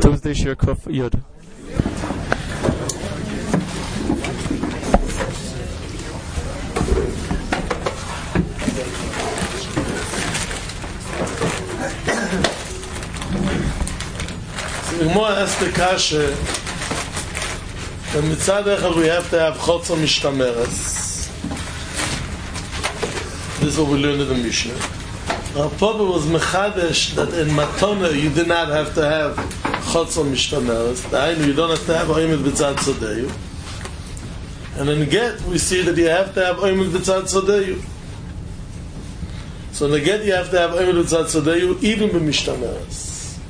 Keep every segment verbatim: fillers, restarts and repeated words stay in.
Tuesday Shir Kuf Yud. The Gemara asks the kasha that mitzad echad we have to have chotzer mishtameres. This is what we learned in the Mishnah. Rav Papa was mechadesh that in matona you did not have to have chotzer mishtameres. Dainu, you don't have to have oimed b'tzad sodeyu. And in get we see that you have to have oimed b'tzad sodeyu. So in the get you have to have oimed b'tzad sodeyu even b'mishtameres.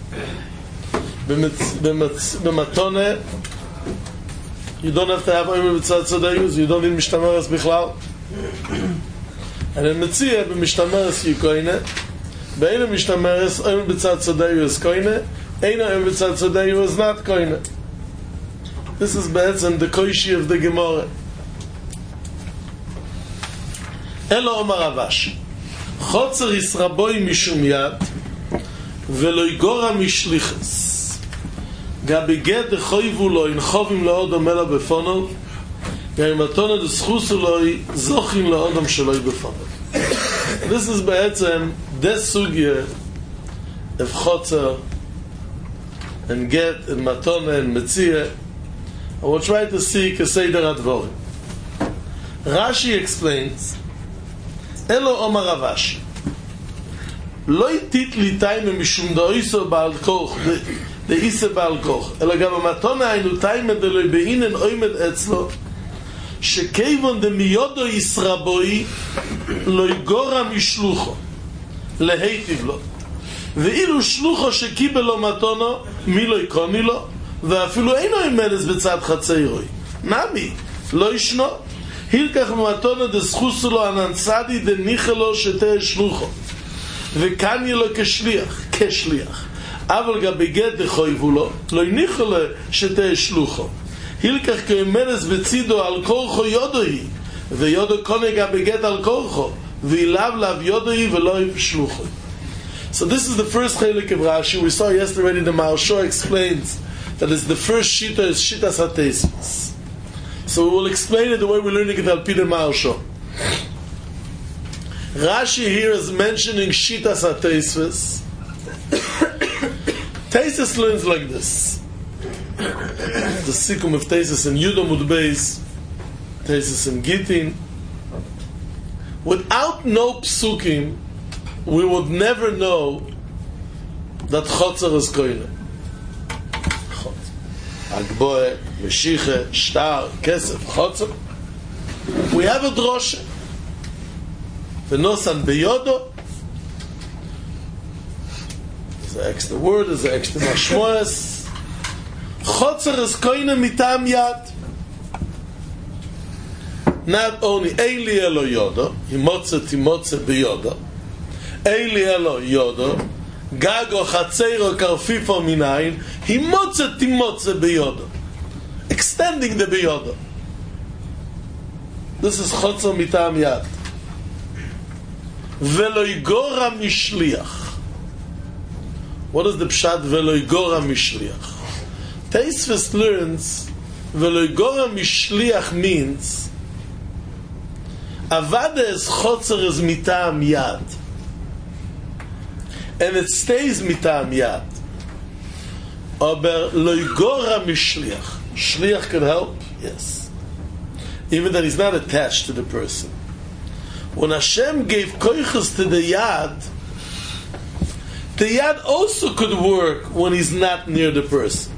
B'matone you don't have to have oimed b'tzad sodeyu, you don't need mishtameres bichlal. And in Metzia, b'mishtameres you koine, b'eina mishtameres, oimed b'tzad sodeyu is koine, eina oimed b'tzad sodeyu is not koine. This is be'etzem the koishi of the Gemara. Elo omar Avashi, chotzer yisraboi mishum yad, velo igora mishlichas. Gabi get the choivu lo in chovim laodam ela befono, gabi matona de schusu lo zochim laodam shaloi befono. This is be'etzem des sugya of chotzer and get and matona and metzia. I will try to see keseder advorim. Rashi explains, Elo omar Avashi, lo itit li taime mishum doiso ba'al koch, the ise ba'al koch, ela gam matona ainu taime de lo beinen oimed etzlo, shekevon de miyodo yisraboi lo igora mishlucho, leheitiv lo, ואילו שלוחו שקיבל לו מתונו מי לא יקוני לו ואפילו אינו אימנס בצד חציירוי נמי לא ישנו הילקח ממתונו דסחוסו לו הננסדי דניחלו שתהיה שלוחו וכאן יהיה לו כשליח כשליח אבל גבי גט דחויבו לו לא יניחלו שתהיה שלוחו הילקח כאימנס בצידו על כורחו יודוי ויודו קונה גבי גט על כורחו ואילב לב יודוי ולא שלוחו. So this is the first chelik of Rashi. We saw yesterday already the Maharsha explains that it's the first shita is shitas hateisvus. So we will explain it the way we're learning it al pi the Maharsha. Rashi here is mentioning shitas hateisvus. Teisus learns like this. The sikum of Teisus in Yudam Udbeis, Teisus in Gittin. Without no psukim, we would never know that chotzer is koine. Agboe, Meshiche, Shtar, Kesef, chotzer. We have a droshe. V'nosan beyodo. There's an extra word, there's an extra mashmoes. Chotzer is koine mitam yad. Not only Eili elo yodo, himotze timotze beyodo. Eili elo yodo, gago chatzeiro karfifo minayin, himotze timotze beyodo. Extending the beyodo. This is chotzer mitam yad. Velo igora mishliach. What is the pshat velo igora mishliach? Teisvus learns velo igora mishliach means avada is chotzer is mitam yad. And it stays mitam yad. Aber lo igora mishliach. Shliach can help, yes. Even that he's not attached to the person. When Hashem gave koiches to the yad, the yad also could work when he's not near the person.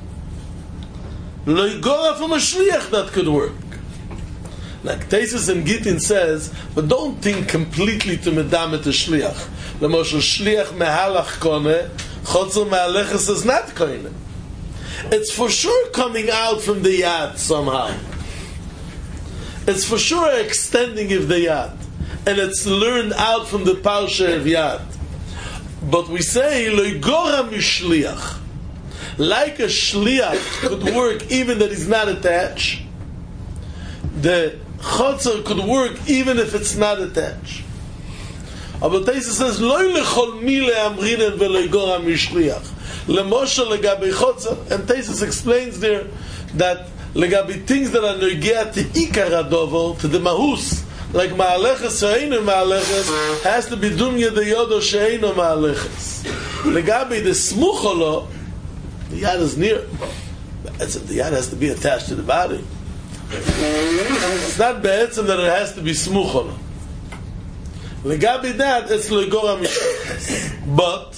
Lo igora from a shliach that could work. Like Teisus and Gittin says, but don't think completely to medamet the shliach. L'moshel shliach mehalach kone, chotzer mehalechas is not kone. It's for sure coming out from the yad somehow. It's for sure extending of the yad, and it's learned out from the parsha of yad. But we say loigora mishliach, like a shliach could work even that he's not attached. The chotzer could work even if it's not attached. Aber Teisus says, Loi lechol mi le'amrinen ve'loigora mishliach. Lemosha legabe chotzer, and Taisus explains there that legabe things that are noigea to ikar adovo, to the mahus, like ma'aleches she'eino ma'aleches, has to be dumya de yodo she'eino ma'aleches. Legabe the smucholo, the yad is near. It's, the yad has to be attached to the body. It's not be'etzim that it has to be smucholo. Legabe that, it's legora mishlichus. But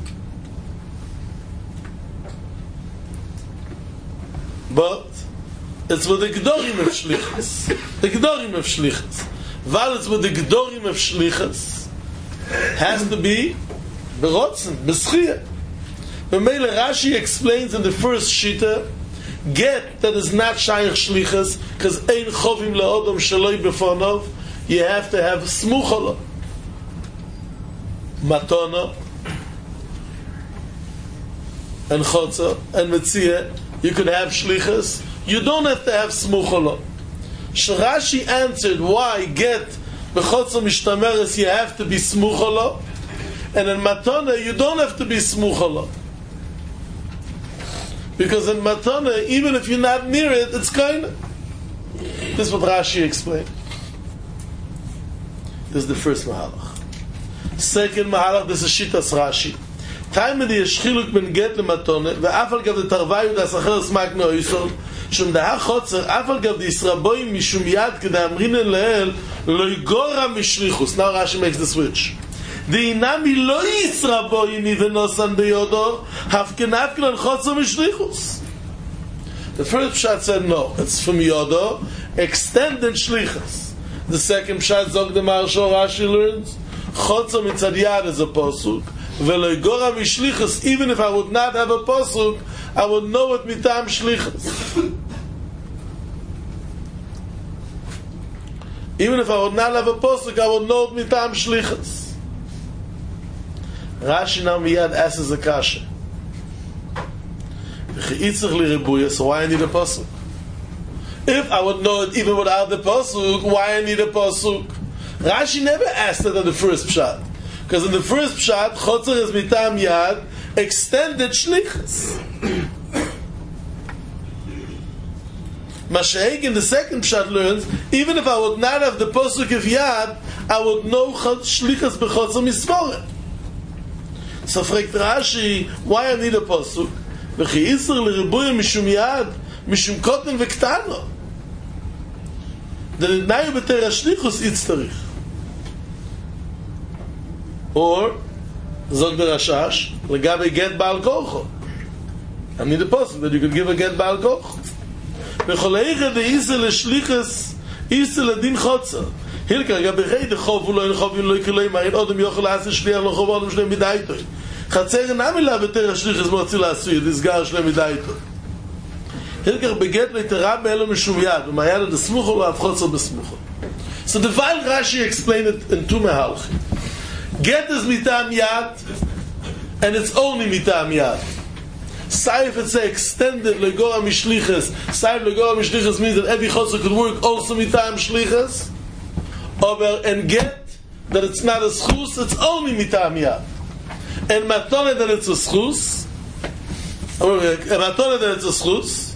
but it's with the gdorim of shlichus. The gdorim of shlichus. While it's with the gdorim of shlichus, has to be berotzen, beschiyah. Mele Rashi explains in the first shita, get that is not shayach shlichus, because ein chovim le'odom shaloi befonov, you have to have smucholo. Matona and chotza and metzia, you could have shlichus. You don't have to have smucholo. Rashi answered why get bechotza mishtameres you have to be smucholo, and in matona you don't have to be smucholo. Because in matana, even if you're not near it, it's kind of. This is what Rashi explained. This is the first mahalach. Second mahalach, this is Shitas Rashi. Time of the Yeshchiluk ben get lematana, ve'afal gav the tarvayu das acher smak me'oisol, shum da'ha chotzer, afal gav the Yisraboim mishum yad kedei amrinen lehel, lo yigora mishlichus. Now Rashi makes the switch. The inami lo Yisraboim even nosan beyodo, hafken hafken on chotzer mishlichus. The first pshat said no, it's from yodo, extended shlichus. The second pshat zog the Maharsha Rashi learns, chotzer mitzad yad is a posuk, velo yigora mishlichus, even if I would not have a posuk, I would know it mitam shlichus. Even if I would not have a posuk, I would know it mitam shlichus. Rashi now miyad asks a kasha. So why I need a pasuk? If I would know it even without the pasuk, why I need a pasuk? Rashi never asked it in the first pshat, because in the first pshat, chotzer is mitam yad, extended shlichus. Mashaik in the second pshat learns, even if I would not have the pasuk of yad, I would know shlichus bechotzer misvoret. So fragt Rashi, why I need a pasuk? V'chi Yisr l'ribuya mishum yad, mishum koten v'ktano. The nidnayu b'ter hashlichus itztarich. Or, zog the Rashash, legabe get ba'al korcho. I need a pasuk that you could give a get ba'al korcho. V'choleicha de Yisr l'shlichus, Yisr l'din chotzer. Hilka gabei de chov ulo in chov ulo ikelei ma'in odem yochel ha'aseh shliach lo chov odem shlem midaitoi. Chatzer namila b'ter hashlichus motzi la'asui disgar shlem midaitoi. Hilka beget le'tera be'elo mishum yad v'mayad de smucho lo av chotzer b'smucho. So the Val Rashi explained it in two mehalchim. Get is mitam yad, and it's only mitam yad. Saif it's extended legora mishlichus. Saif legora mishlichus means that every chotzer could work also mitam shlichus. Over and get that it's not a schus, it's only mitam yad. And matone that it's a schus, and matone that it's a schus,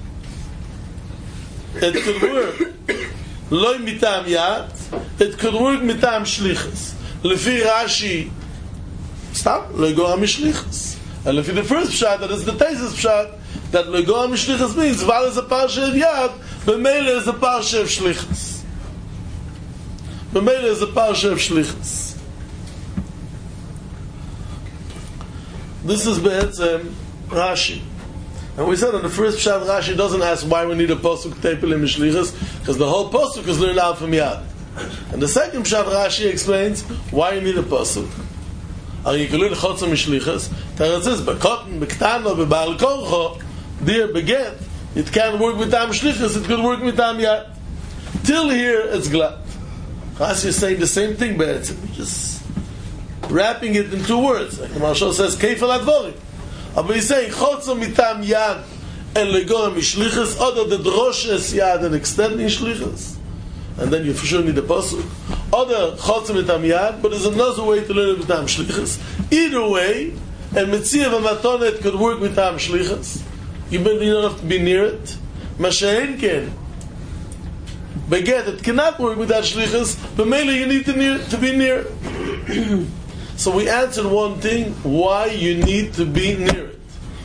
it could work loy mitam yad, it could work mitam shlichus. Lefi Rashi, stop, legora mishlichus. And lefi the first pshat, that is the thesis pshat, that legora mishlichus means val is a parsha of yad, but mele is a parsha of shlichus. B'meila is a parsha of shlichus. This is be'etzem Rashi. And we said in the first pshat, Rashi doesn't ask why we need a posuk tepel in shlichus, because the whole posuk is learned out from yad. And the second pshat, Rashi explains why you need a posuk. Are you can learn chotzer mishlichus? Teretz is bekotten, bektano, bebal korcho, dear beget. It can't work with tam shlichus. It could work with tam yad. Till here, it's glad. Rashi is saying the same thing, but it's just wrapping it in two words. Like the Maharsha says, Keifel advorim. But he's saying, Chotzer mitam yad and legora mishlichus, other the droshes yad and extending shlichus. And then you for sure need a pasuk. Other Chotzer mitam yad, but there's another way to learn it mitam shlichus. Either way, and Metziah v'matona it could work with Tam Shlichus. You don't have to be near it. Masha'en ken. Beget, it cannot work without Shlichus, but mainly you need to, near, to be near it. So we answered one thing, why you need to be near it.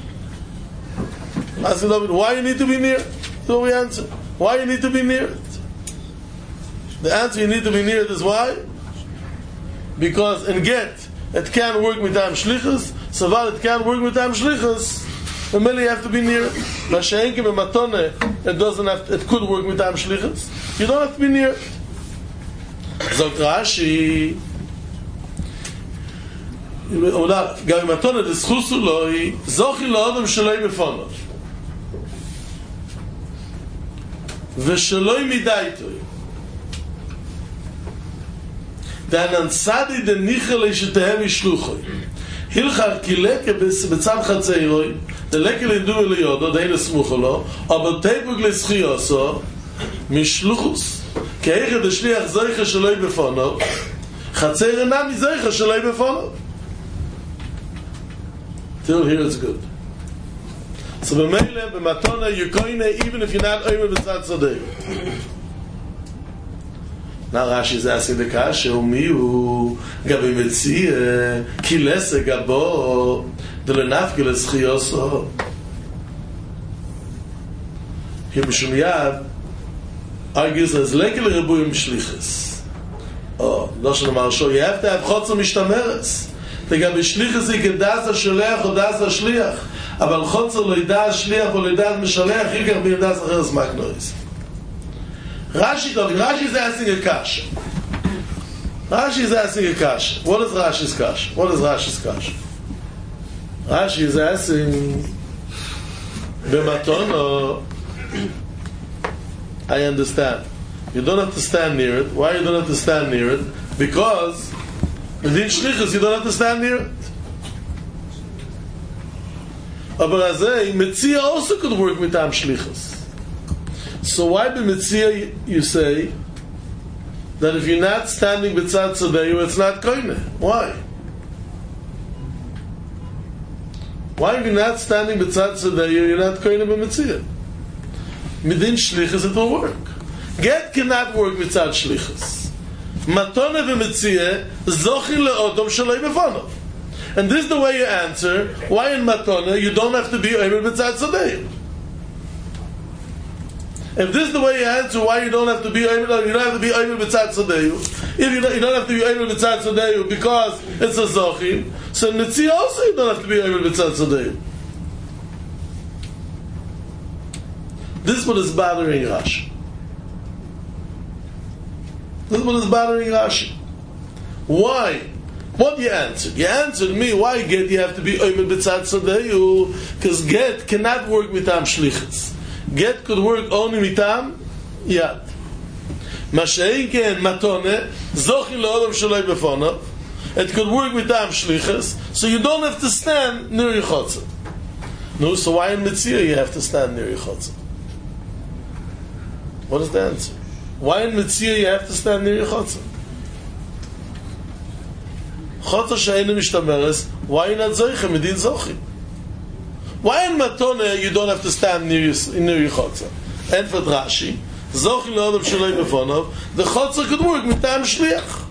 I said, why you need to be near it? So we answered, why you need to be near it? The answer you need to be near it is why? Because in Get, it can't work with Tam Shlichus, so while it can't work with Tam Shlichus, but mainly you have to be near it. Masha'en ken b'matone, it doesn't have to, it could work with Tam Shlichus. You don't have to be near it. Zogt Rashi, oder גם מתונה דסחוס לוי זוכי לאדם שלוי בפונוב ושלוי מדייתוי דאנן צדי דניחלי שתהם ישלוחוי הלכה כילקה בצד חצאירוי דלקה לידו ליודו דהי לסמוכו לו אבל תיפוג לסחיוסו משלוחוס כי איך דשליח זויכה שלוי בפונוב חצאיר אינם מזויכה שלוי בפונוב. Till here it's good. So b'meile, b'matona, you're koine even if you're not omer b'tzad tzadei. Now Rashi is asking the kasha, umiu, gabi metzia, kilese gabo, d'lenafke l'schiyoso. Here Mishum Yad argues as lekel rebuyim shlichus. Oh, Lashon HaMaharsha, you have to have chotzer mishtameres. וגם בשליחס היא כדעת השולח או דעת השליח אבל חוצר לא ידע השליח או לא ידע משלח יקר בידעת אחר סמכנויס Rashi talking, Rashi is asking a kasha Rashi is asking a kasha what is Rashi's kasha? What is Rashi's kasha? Rashi is asking b'matono I understand you don't have to stand near it. Why you don't have to stand near it? Because Within Shlichus, you don't have to stand near it. But Azay, Metziah also could work with Tam Shlichus. So why by Metziah you say that if you're not standing b'tzad Tzadeyu, it's not koine? Why? Why if you're not standing b'tzad Tzadeyu, you're not koine b'Metziah? Within Shlichus, it will work. Get cannot work with Tzad Shlichus. Matone v'metziah zochin le'odom shaloi befonov. And this is the way you answer why in Matone you don't have to be omer b'tzad tzadei. If this is the way you answer why you don't have to be omer, you don't have to be omer b'tzad tzadei. If you don't, you don't have to be omer b'tzad tzadei because it's a zochin, so in Metziah also you don't have to be omer b'tzad tzadei. This is what is bothering Rashi. This is what is bothering Rashi. Why? What you answered? You answered me, why get you have to be omer b'tzad tzadeu? Because get cannot work with Tam Shlichus. Get could work only with Tam Yad. Masha'en ken matone, zochin le'odom shaloi befonov. It could work with Tam Shlichus, so you don't have to stand near your chotzer. No, so why in Metziah you have to stand near your chotzer? What is the answer? Why in Metziah you have to stand near your chotzer? Chotzer she'einu mishtameres, why you not zoichem medin zochim? Why in Matone you don't have to stand near your, near your chotzer? And for Rashi, zochim le'odom shaloi befonov, the chotzer could work with Tam Shliach.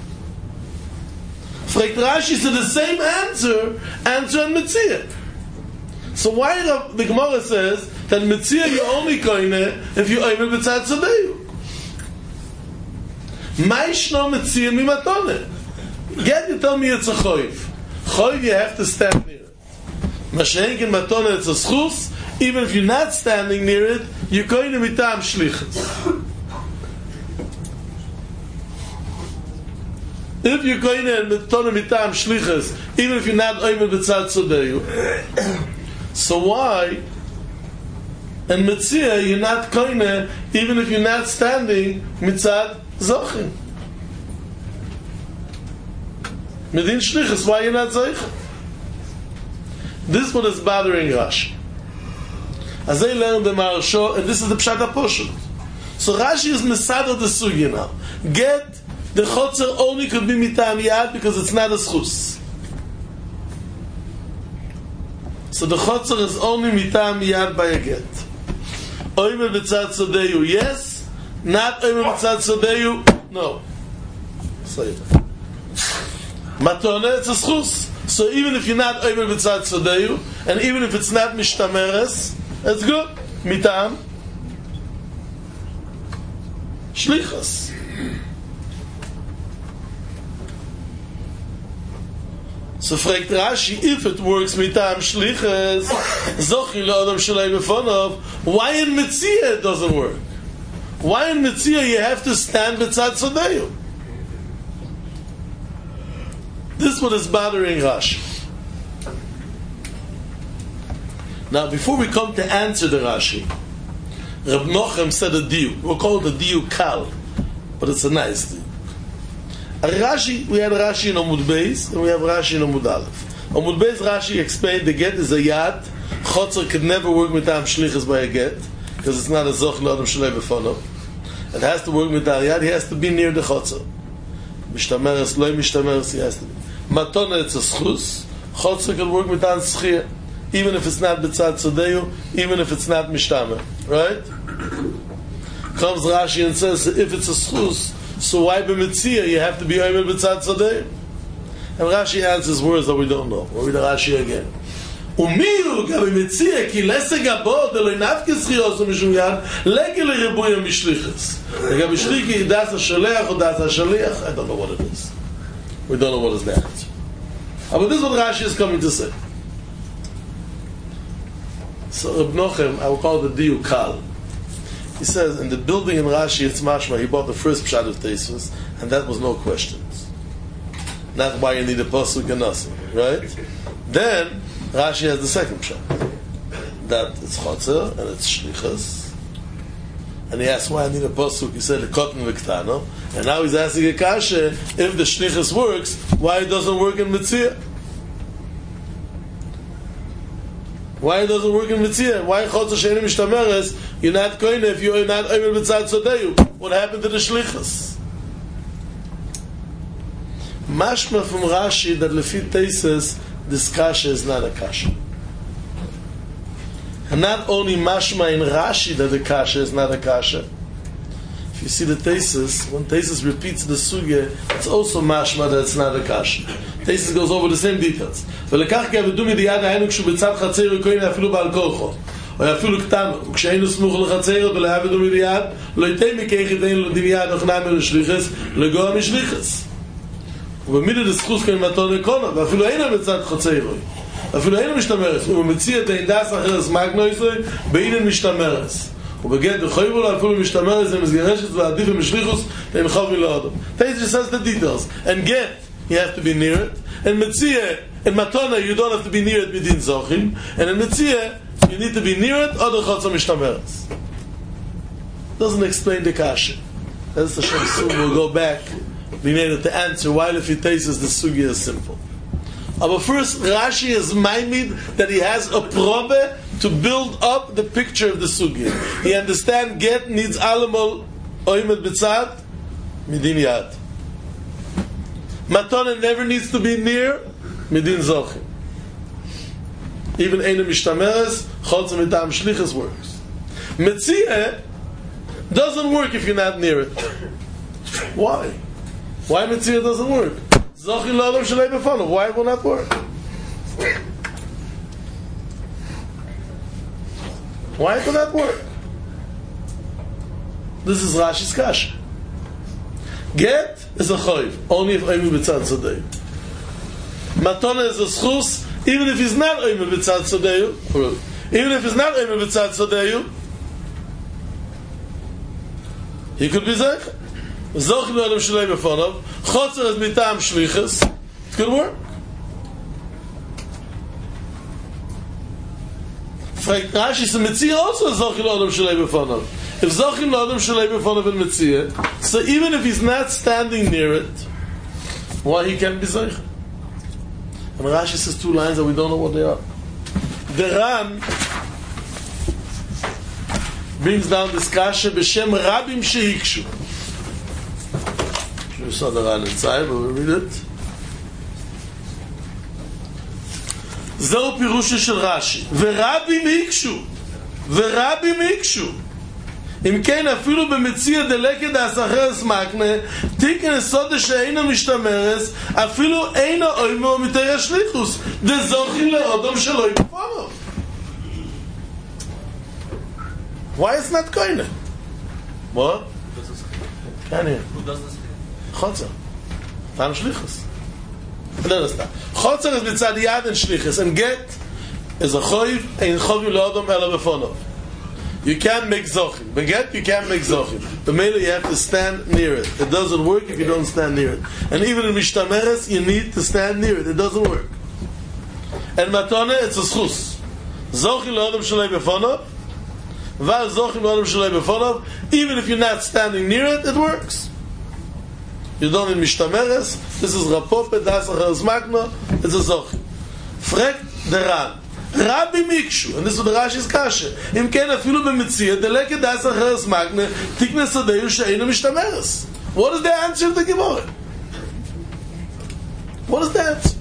Fragt Rashi, so the same answer, answer in Metziah. So why the Gemara says that Metziah you only koine if you omer b'tzad tzadeu? Ma'ishno Metziah mi matone. Get you tell me it's a choiv. Choiv you have to stand near it. Masha'en ken matone it's a schus. Even if you're not standing near it, you koine mitam shlichus. If you're koine matone mitam shlichus, even if you're not omer b'tzad tzadeu. So why in Metziah you're not koine even if you're not standing mitzad zochin? Medin shlichus, why you're not zochin? This is what is bothering Rashi. As they learned the Maharsha, and this is the Pshat HaPoshut. So Rashi is Mesada the Sugya now. Get the chotzer only could be mitam yad because it's not a schus. So the chotzer is only mitam miyad by a get. Oimer b'tzad sodeyu, yes. Not oimer b'tzad sodeyu, no. Say it. Matone, it's a schus. So even if you're not oimer b'tzad sodeyu, and even if it's not mishtameres, it's good. Mitam shlichus. So fragt Rashi, if it works mitam shlichus, zochi le'odam shalei befonov, why in Metzia it doesn't work? Why in Metzia you have to stand b'tzad sodeyu? This is what is bothering Rashi. Now, before we come to answer the Rashi, Reb Nochem said a diuk. We'll call it a diuk kal, but it's a nice diuk. A Rashi, we had Rashi in Amud Beis, and we have Rashi in Amud Aleph. Amud Beis, Rashi explained the get is a yad. Chotzer could never work with tam shlichus by a get, because it's not a zoch l'adam shalei befono. It has to work with that yad. He has to be near the chotzer. Mishtameres, loy mishtameres, he has to be. Matona, it's a schus. Chotzer can work with tam schia, even if it's not b'tzad sodeyu, even if it's not mishtamer. Right? Comes Rashi and says, if it's a schus, so why b'metzia you have to be oimer b'tzad sodeyu? And Rashi answers words that we don't know. We'll read the Rashi again. Umiyu gabi metzia ki leseg abo deloi nafkes chioso mishum yad legi lerebuya mishlichus. Gabi shliki das ha-shaleach or das ha-shaliach. I don't know what it is. We don't know what is the answer. But this is what Rashi is coming to say. So Reb Nochem, I will call it the diuk kal. He says, in the building in Rashi, it's mashma, he bought the first pshat of Teisvus, and that was no questions. Not why you need a pasuk and nothing, right? Then, Rashi has the second pshat. That it's chotzer, and it's shlichus. And he asked why I need a pasuk, he said, l'kotn v'ktano. And now he's asking a kasha, if the shlichus works, why it doesn't work in Metzia? Why it doesn't work in Metzia? Why chotzer she'enu mishtameres, you're not going if you're not oimer b'tzad sodeyu? What happened to the shlichus? Mashma from Rashi that lefi Teises, this kasha is not a kasha. And not only mashma in Rashi that the kasha is not a kasha. If you see the Teises, when Teises repeats the sugya, it's also mashma that it's not a kasha. Teises goes over the same details. ולקח כי עבדו מידיעת היינו כשהוא בצד חצר וכהן אפילו בעל כורחו או אפילו קטנו וכשהיינו סמוך לחצר ולעבדו מידיעת לא ייתן מכך ידענו לדמיית נכנע מלשליחס לגוע משליחס ובמידת הסחוס כאן מתון לקונה ואפילו היינו בצד חצר אפילו היינו משתמרס ומציע את האינדס אחרס מגנויסוי באינן משתמרס ובגד וחויבו לו אפילו משתמרס למסגרשת ועדיף ומשליחוס להנחוב מלאדם. Teisus says the details. And get, you have to be near it. And Metzia, in Matona, you don't have to be near it midin zochim. And in Metzia, you need to be near it or the chotzer mishtameres. Doesn't explain the kasha. That's the Shem soon. We'll go back being able to answer why if he Teisus the sugya is simple. But first, Rashi is maimid that he has a probe to build up the picture of the sugya. He understands get needs alamol oimed b'tzad midin yad. Matana never needs to be near midin zochim. Even einem mishtameres chotzer mitam shlichus works. Metzia doesn't work if you're not near it. Why? Why Metzia doesn't work? Zochim l'adam shalei b'fanav. Why it will not work? Why it will not work? This is Rashi's kasha. Get is a choiv, only if oimer b'tzad sodeyu. Matona is a schus, even if he's not oimer b'tzad sodeyu, even if he's not oimer b'tzad sodeyu, he could be zeich. Zochim l'adam shalei b'fanav, chotzer is mitam shlichus, it could work. Rashi says Metzia also is zochim l'adam shalei b'fanav. If zochim l'adam shalei b'fanav in Metzia, so even if he's not standing near it, why he can't be zochim? And Rashi says two lines that we don't know what they are. The Ran brings down this kasha b'shem rabim shehikshu. You saw the Ran inside, but we read it. זהו פירושו של רש"י. ורבים יקשו, ורבים יקשו. אם כן, אפילו במציע דלקת דאסחרס מקנה, תיקן סודה שאינו משתמרס, אפילו אינו אוימו מתיר השליחוס, דזוכין לאודום שלא יפפונו. Why is not koine? What? Can you? Who does this? Chotzer. Tam shlichus. I don't understand. Chotzer is mitzad yad and shlichus, and get is a choiv, ein chovim leodom ela befonov. You can't make zochin. But get, you can't make zochin. The mele, you have to stand near it. It doesn't work if you don't stand near it. And even in mishtameres, you need to stand near it. It doesn't work. And matone, it's a schus. Zochin leodom shalei befonov, val zochin leodom shalei befonov. Even if you're not standing near it, it works. You don't in mishtameres. This is rapope das acheres magno. It's a zochin. Frek deran. Rabbi Mikshu, and this is the Rashi's kasha. Im ken afilu b'metzia deleket das acheres magna tikne sadeyu she'einu mishtameres. What is the answer of the Gemara? What is the answer?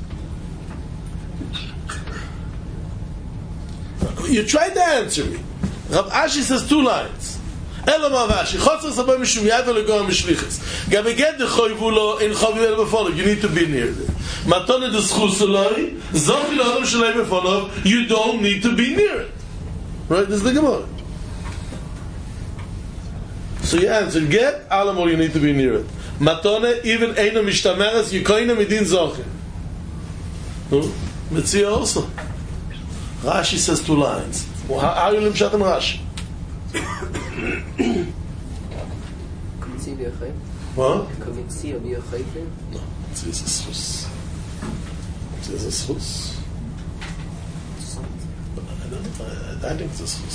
You tried to answer me. Rav Ashi says two lines. Elam Avashi, Chotzer Sabay Mishum Yad V'Legor Mishlichus. Gabeged Dechoyvu Lo in Chovim El Befonov. You need to be near them. Matone Deschus Eloi, Zochi Lo Adam Shalei Befonov. You don't need to be near it. Right? This is the Gemara. So you answer, get Alamor, you need to be near it. Matone, even Eino Mishtameres, you koine midin Zochi. Metzia also. Rashi says two lines. Well, how, how are you limshat in Rashi? What? No, it's a schus. It's a schus. I don't know. I, I think it's a schus.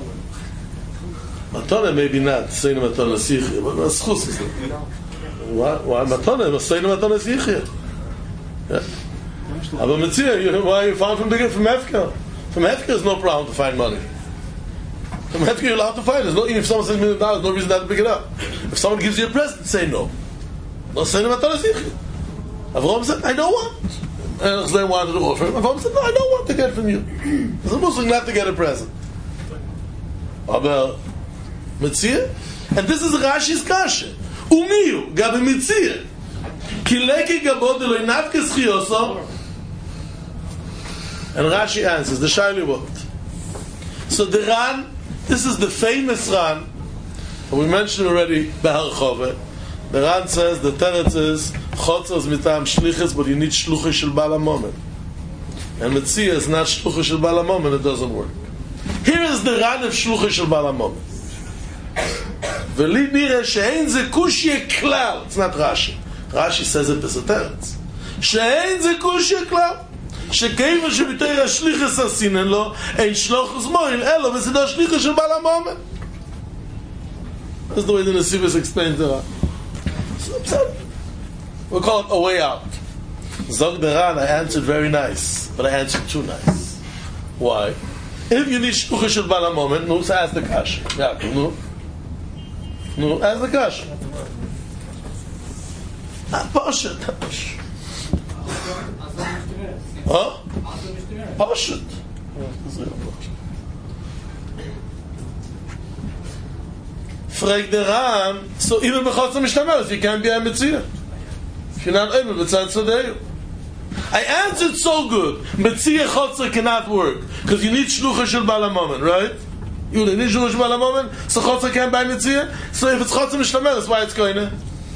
Matone maybe not. Saying matone sichir, but a schus is it. Why? Why matone? Saying matone sichir. Yeah. Aber Metzia, why you found from the from Hefker? From Hefker is no problem to find money. From Hefker you're allowed to find. There's no, even if someone says million dollars, no reason not to pick it up. If someone gives you a present, say no. No, say no, Avraham said, I don't want. And they wanted to offer him. Avraham said, no, I don't want to get from you. It's a Muslim not to get a present. Aber Metzia? And this is Rashi's kasha. Umiyu, gabi Metzia. Kileki gabod eloi nafkes chioso. And Rashi answers, the Shaili what? So the Ran, this is the famous Ran, and we mentioned already Behar Chove. The Ran says the teretz is Chotzer is mitam shlichus, but you need shlucha shel Baal HaMomen. And Metzia is not shlucha shel Baal HaMomen, it doesn't work. Here is the Ran of shlucha shel Baal HaMomen. V'li nireh she'ein ze kushye klal. It's not Rashi. Rashi says it as a teretz. She'ein ze kushye klal. שכיוון שבתור השליחס עשינן לו, אין שלוחס מוין, אלו בסדר השליחס של בעל המומן. That's the way the Nesivos explains the Ran. So, we'll call it a way out. Zog the Ran, I answered very nice, but I answered too nice. Why? If you need shluchas shel Baal HaMomen, no, so ask the kasha. Yeah, no. No, ask the kasha. Not Pashat, not Pashat. Huh? Pashat. Frag the Ran, so even b'chotzer mishtameres, you can't be a Metzia. If you're not able, b'tzad tzadeu. I answered so good. Metzia chotzer cannot work because you need shlucha shel Baal HaMomen, right? You need shlucha shel Baal HaMomen, so chotzer can't buy Metzia. So if it's chotzer mishtameres, why it's going to?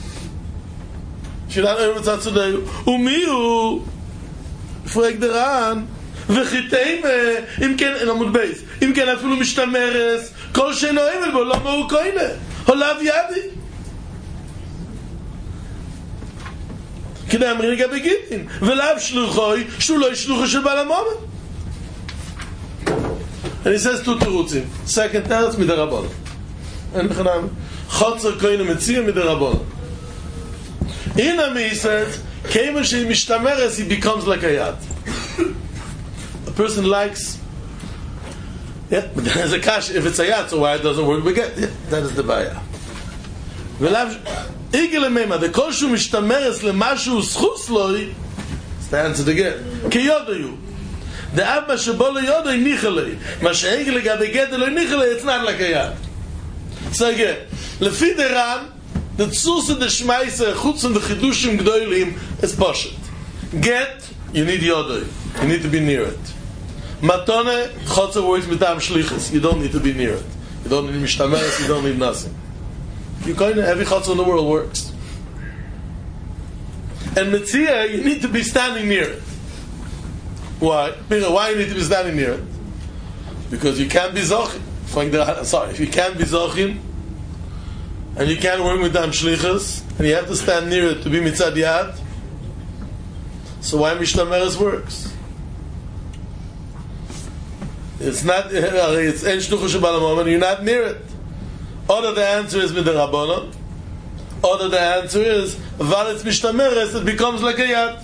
If you're not able, b'tzad tzadeu. Umiyu. Frag the Ran, וחיתאים, אם כן, אין עמוד בייס, אם כן אפילו משתמרס, כל שאינו עמל בו, למה הוא קוינה? הולב ידי. כדי אמרים לגבי גיטין, ולאו שלוחוי, שהוא לא ישלוחו של בעל המומן. And he says two תירוצים. Second תרץ מדרבון. אין בכנם, חוצר קוינה מציע מדרבון. הנה he says, Keiman she mishtameres, he becomes like a yad. A person likes, yeah, but there's a kash, if it's a yad, so why it doesn't work, we get, yeah, that is the baya. V'lav, igel emema, the kol shu mishtameres lemashu schus loi, it's the answer again, kiyodayu, The Ab Mashabolo Yodo Nichele. Mashegele Gabegedelo Nichele, it's not like a Yad. So again, Lefi the Ran, the Tzus and the Shmaise, Chutz and the Chidushim Gdoilim, is Poshet. Get, you need Yodo. You need to be near it. Matone, Chotzer works with Tam Shlichus. You don't need to be near it. You don't need Mishtameres, you don't need nothing. You kind of, every Chotzer in the world works. And Metzia, you need to be standing near it. Why? Why you need to be standing near it? Because you can't be Zochim. Sorry, if you can't be Zochim, and you can't work with Tam Shlichus, and you have to stand near it to be Mitzad Yad, so why Mishtameres works? It's not, it's En Shluchah Shebal HaMomen, you're not near it. Or the answer is Midrabanan, or the answer is Val it's Mishtameres, it becomes like a Yad.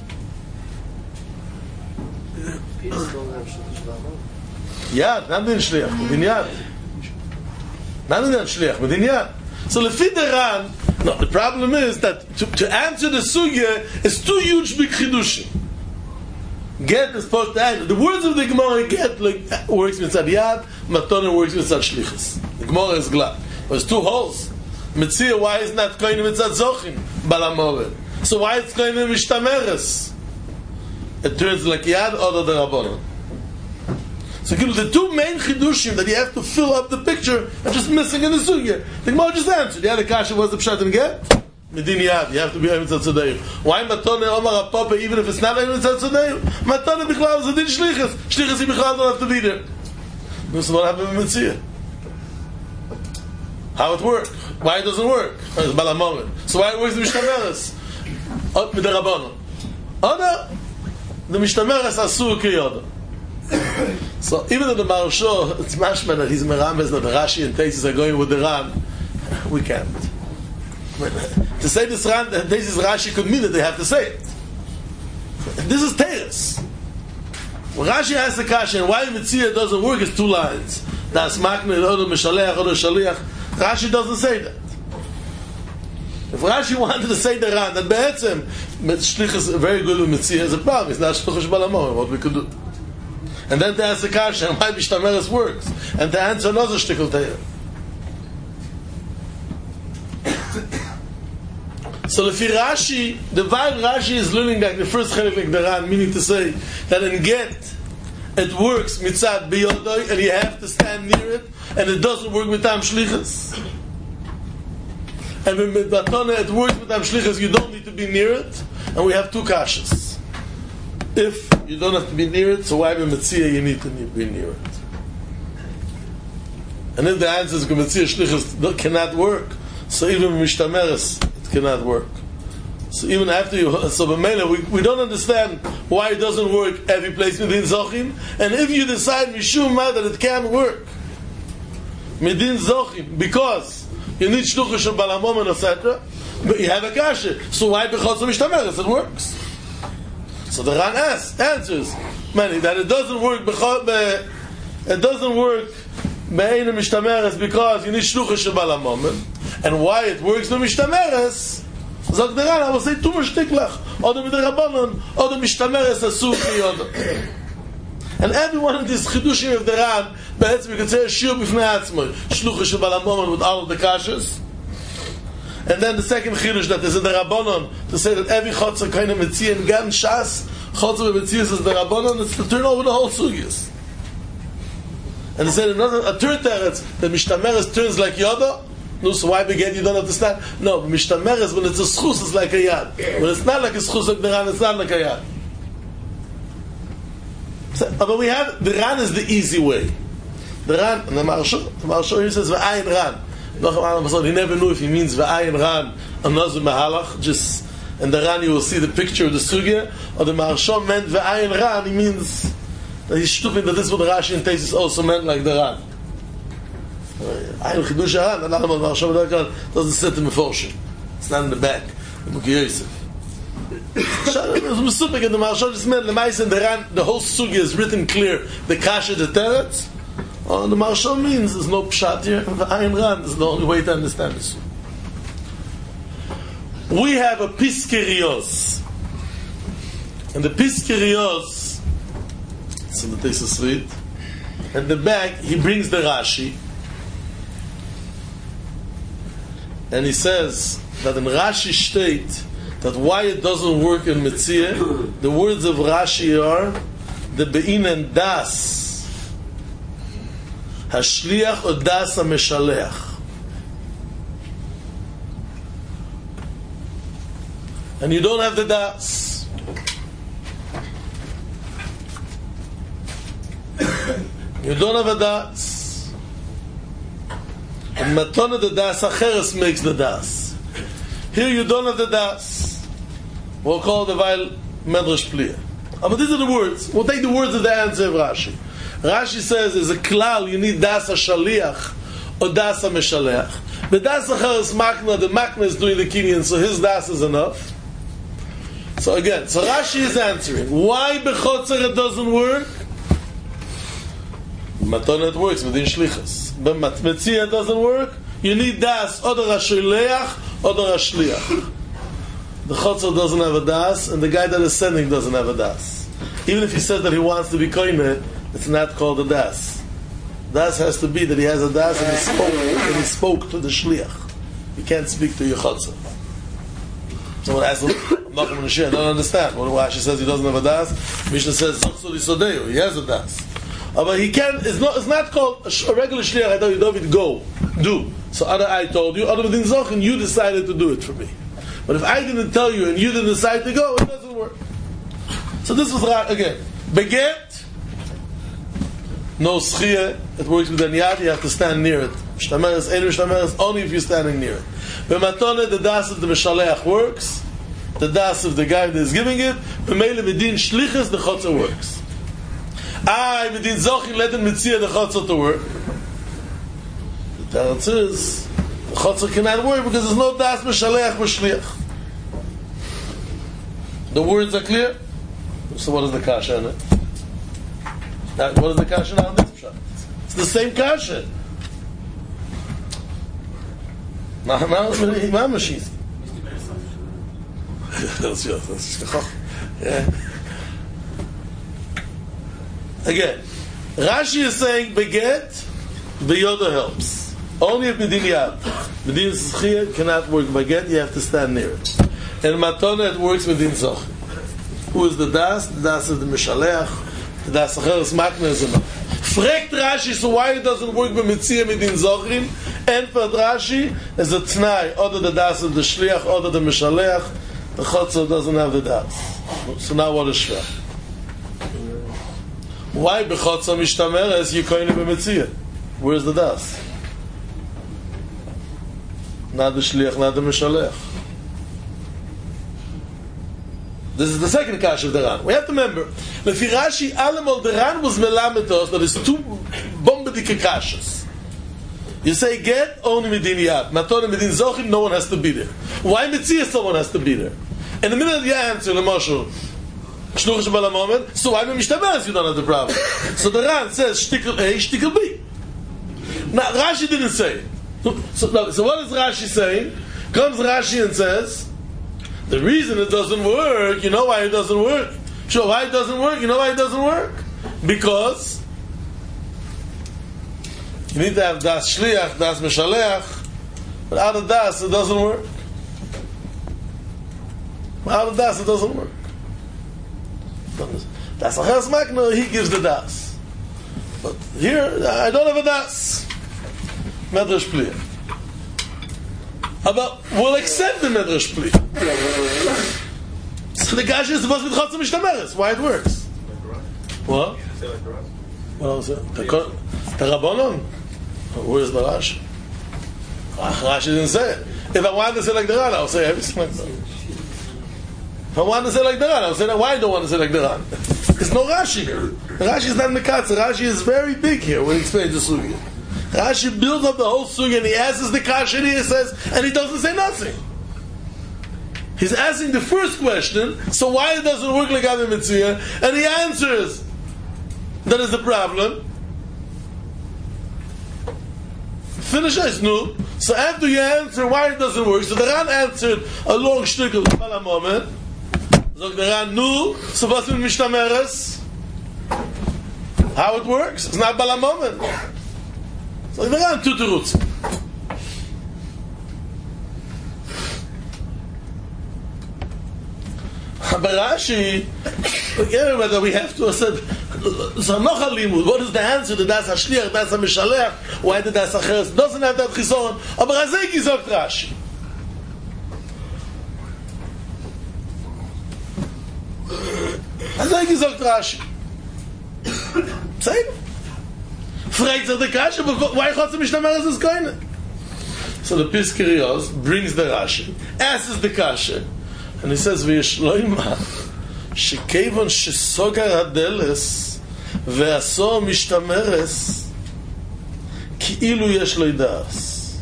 Yad, not in Shliach, but in Yad. Not in Shliach, but in Yad. So Lefi the Ran, no, the problem is that to, to answer the Sugya is too huge big Chidushim. Get is supposed to answer. The words of the Gemara get like works with Yad, Matona works with Shlichus. The Gemara is glad. There's two holes. Metzia, why is not going to Mitzad Zochim? Balamover. So why it's going to Mishtameres? It turns like Yad or the Rabbanon. So the two main chidushim that you have to fill up the picture are just missing in the sugya. The Gemara just answered. Yeah, the kasha was the pshat and get. Medin Yad, you have to be able to tzadayim. Why Matone Omar Apapa, even if it's not able to tzadayim? Matone Bichlal is a din shlichus. Shlichus he Bichlal don't have to be there. This is what happened with Metzia. How it works? Why it doesn't work? It's Balamomen. So why it works with Mishtameres? Ot mit der Rabbanon. Oder the Mishtameres asur kiyoda. So even though the Maharsha, it's mashman that he's merames that the Rashi and Teisus are going with the Ran, we can't. To say this Ran, Teisus Rashi could mean that they have to say it. This is Teres. When Rashi has the kasha and why Metzia doesn't work is two lines. Das makne oder mishaleach oder shaliach. Rashi doesn't say that. If Rashi wanted to say the Ran, that be'etzem Shlich is very good with Metzia as a problem. It's not Shluch Shebal HaMomen, what we could do. And then to answer kasha and why Mishtameres works, and to answer another shtickle teir. So if Rashi, the while Rashi is learning like the first chelik like the Ran, meaning to say that in get it works mitzad biyodoi, and you have to stand near it, and it doesn't work with Tam Shlichus. And when Batona it works with Tam Shlichus, you don't need to be near it, and we have two kashas. If you don't have to be near it, so why with Metzia you need to be near it? And if the answer is Metzia Shlichus cannot work, so even Mishtameres it cannot work. So even after you, so B'meila, we, we don't understand why it doesn't work every place within Zochim, and if you decide Mishum Ma that it can work Medin Zochim, because you need Shluchah Shebal HaMomen, et cetera, but you have a kasha, so why B'chotz Mishtameres it works? So the Ran asks, answers, many that it doesn't work. It doesn't work be'ein Mishtameres because you need Shluchah Shebal HaMomen, and why it works with Mishtameres? Zog the Ran, I will say too much tiklach, or the Midrabanan, or the Mishtameres asur kiyoda. And every one of these chidushim of the Ran, be'etzim we could say a shir b'fnei atzmai, Shluchah Shebal HaMomen with all of the kashas. And then the second chidush that is in the Rabbanon, to say that every chotzer kind of Metzia and gan shas chotzer with Metzia is the Rabbanon, it's to turn over the whole sugyas. And they said another a third teretz that Mishtameres turns like Yoda. No, so why begin you don't understand? No, Mishtameres when it's a schus it's like a yad. When it's not like a schus like the Ran, it's not like a yad. So, but we have the Ran is the easy way. The Ran and the Maharsha, the Maharsha he says v'ayin Ran. He never knew if he means v'ayin Ran another mahalach. Just in the Ran you will see the picture of the sugya, or the Maharsha meant v'ayin Ran. He means that he's stupid that this is what Rashi and Teisus also meant like the Ran. Ayin chidush Ran. Allah Maharsha doesn't sit in the fortune. It's not in the back. The Mukhi Yosef. The Maharsha just meant the Ma'is and the Ran. The whole sugya is written clear. The kasha, the teretz. Oh, the Maharsha means there's no pshat here. The Ayin Ran is the only way to understand this. We have a Piskei Riyos, and the Piskei Riyos, in the Tesis Read. At the back, he brings the Rashi. And he says that in Rashi state that why it doesn't work in Metzia, the words of Rashi are the Be'in and Das, Hashliach or Das HaMeshaleach. And you don't have the Das. You don't have a Das. And Matona the Das Acheres makes the Das. Here you don't have the Das. We'll call the Weil Medrash Pliya. Oh, but these are the words. We'll take the words of the answer of Rashi. Rashi says, as a klal, you need Das HaShaliach or Das HaMeshaleach. The Das Acheres Makna, the Makna is doing the kinyan, so his Das is enough. So again, so Rashi is answering. Why Bechotzer it doesn't work? Matona it works within Shlichus. But Metzia doesn't work. You need Das, or the Rashileach, or the Rashliach. The Chotzer doesn't have a Das, and the guy that is sending doesn't have a Das. Even if he says that he wants to be koine, it's not called a Das. Das has to be that he has a Das and he spoke, and he spoke to the Shliach. He can't speak to your Chotzer. Someone asks him, I'm not going to share, I don't understand. What Rashi says he doesn't have a Das? Mishnah says, Zotzuri Sodeu, he has a Das. Uh, but he can, it's not, it's not called a regular Shliach. I told you, David, go, do. So other I told you, other within Zochin, you decided to do it for me. But if I didn't tell you and you didn't decide to go, it doesn't work. So this was, again, Beget, no Schia, it works with an Yad, you have to stand near it. Shtameres, Ein Shtameres, only if you're standing near it. B'matone, the Das of the Meshaleach works, the Das of the guy that is giving it, B'meile B'din Shlichus, the Chotzer works. Ah, B'din Zochin, let him Mitzia the Chotzer to work. The answer is, the Chotzer cannot work because there's no Das Meshaleach B'shliach. The words are clear? So what is the kasha in it? Now, what is the kasha now in this pshat? It's the same kasha. Now, now it's Imam Mashiach. That's your, that's your, yeah. Again, Rashi is saying beget, beyoda helps. Only if Medin Yad. Medin Zchiyah cannot work beget, you have to stand near it. And Matona, it works Medin Zoch. Who is the Das? The Das is the Meshaleach. The Das Acheres Makna is enough. Fragt Rashi, so why it doesn't work with Mitzia Medin Zochim? And for Rashi, is a Tnai, other the Das of the Shliach, other the Meshaleach. The Chotzer doesn't have the Das. So now what is Shvach? Why Bechotzer Mishtameres Yikoyne B'Metzia? Where's the Das? Not the Shliach, not the Meshaleach. This is the second kash of the Ran. We have to remember, Lefi Rashi, Alamol, the Ran was melamed us that is two bombadike kashas. You say get only Medin Yad, Matona Medin Zochim, no one has to be there. Why Metzia someone has to be there? In the middle of the answer, the Moshe, Shnuch Shabbat HaMomen, so why Mishtaberes you don't have the problem? So the Ran says shtickle A, shtickle B. Now Rashi didn't say it. So, no, so what is Rashi saying? Comes Rashi and says, the reason it doesn't work, you know why it doesn't work? Sure, why it doesn't work? You know why it doesn't work? Because you need to have Das Shliach, Das Meshaleach, but out of Das it doesn't work. Out of Das it doesn't work. Das Acheres Makna, he gives the Das. But here, I don't have a Das. Medrash Pliya. But we'll accept the Medrash Pliya. So the Gash is supposed to be Chotzer Mishtameres. Why it works? What? What was it? The Rabbanon? Where's the Rashi? Rashi didn't say it. If I wanted to say like the Ran, I'll say everything like that. If I wanted to say like the Ran, I'll say that. Why I don't want to say like the Ran? There's no Rashi here. Rashi is not Mekatzer. Rashi is very big here when he explains the Sugya. Rashi builds up the whole Sugya and he answers the Kasha and he says, and he doesn't say nothing. He's asking the first question, so why it doesn't work like Adam Mitzvah, and he answers that is the problem. Finish it, no. So after you answer why it doesn't work, so the Ran answered a long shtickle for a moment. So the Ran, no, so what's with Mishtameres? how it works. It's not Balamomen. It's like the Ran two terutzim. But Rashi, yeah, whether we have to say, so noch a limud, what is the answer to das HaShliach, das HaMeshalech, why did das Acheres, doesn't have that chisoron, aber Razei gesagt Rashi. Razei gesagt Rashi. Say, fragt sich der Kasche, why chotze mishtamer es is koine? So the Piskerios brings the Rashi, asks the Kasche, and he says, וישלוימה, שכיוון שסוגר הדלס, ועשו משתמרס, כאילו יש לו דאס.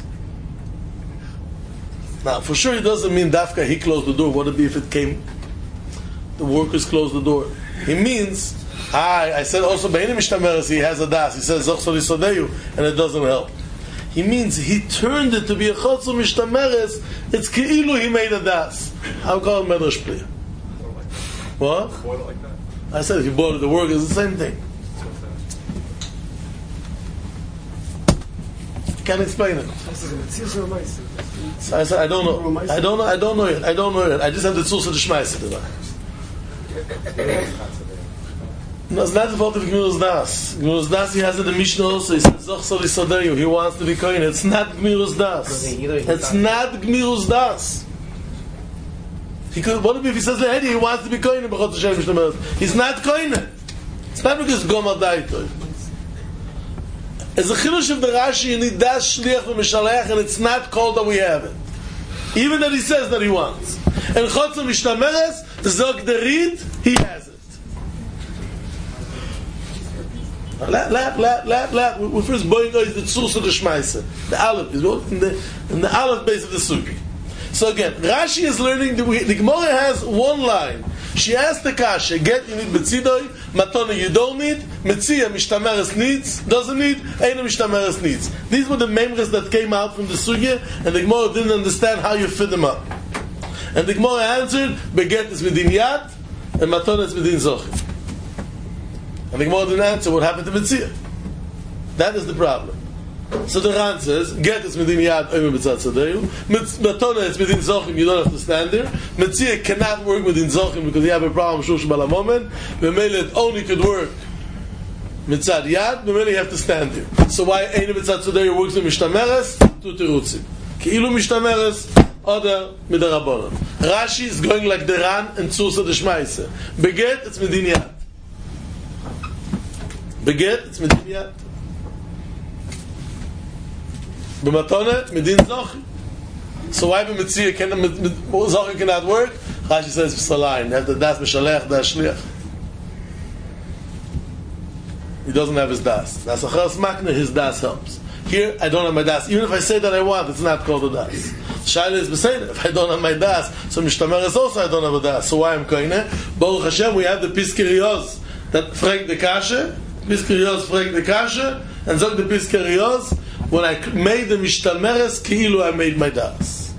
Now, for sure it doesn't mean dafka he closed the door. What would it be if it came, the workers closed the door? He means, I, I said also, be'enim mishtameres, he has a das. He says, zoch soli sodeyu, and it doesn't help. He means he turned it to be a chotzu mishtameres. It's keilu he made a das. How call medrash player? What? Boil it like that. I said if you boil it, the work is the same thing. Can't explain it. So I said I don't know. I don't know. I don't know it. I don't know it. I just have the tzur to shmeiß it. No, it's not the fault of Gmirus Das. Gmirus Das, he has it in the Mishnah also. He says, Zoch Soli Sodeyu. He wants to be kohen. It's not Gmirus Das. It's not Gmirus Das. He could, what if he says, hey, he wants to be kohen? He's not kohen. It's not because Gomar Daito. As a chilush of the Rashi, you need Das Shliach v'Mishalech, and it's not called that we have it. Even that he says that he wants. And Chotzer Mishtameres, Zog Derid, he has it. Let, let, let, let, let. We're first boiling is the Tzur of the Shmaisa. The Aleph is in the, in the Aleph base of the Suki. So again, Rashi is learning, the, the Gemara has one line. She asked the Kasha, get you need Betzidoi, Matona you don't need, Metzia Mishtameres needs, doesn't need, Eina Mishtameres needs. These were the memres that came out from the Sugya, and the Gemara didn't understand how you fit them up. And the Gemara answered, Beget is Medin Yad, and Matona is Medin Zochim. And the Gemara didn't answer what happened to Metzia. That is the problem. So the Ran says, get is Medin Yad, Omer B'tzad Sadeyu. Matona is Medin Zochim, you don't have to stand there. Metzia cannot work Medin Zochim because you have a problem, Shush Balamomen. Memele it only could work Mitzad Yad, Memele you have to stand there. So why Einer B'tzad Sadeyu works in Mishtameres? Tu Terutzim. Ki'ilu Mishtameres, other Midarabonon. Rashi is going like the Ran and Tzursa de Shmaise. Beget, it's Medin Yad. Beget, it's Medin Yad. B'matona, Medin Zochim. So why b'metzia can Zochim cannot work? Rashi says Psalayim. They have the das Mishalech, das Shliach. He doesn't have his das. Das Acharas Makna, his das helps. Here, I don't have my das. Even if I say that I want, it's not called a das. Shaila is b'seina. If I don't have my das, so Mishtamer is also I don't have a das. So why am koine? Baruch Hashem, we have the Piskerios that frag the kasha. Piskerios frag the kasha, and zog the Piskerios. When I made the Mishtameres, Ki'ilu I made my das.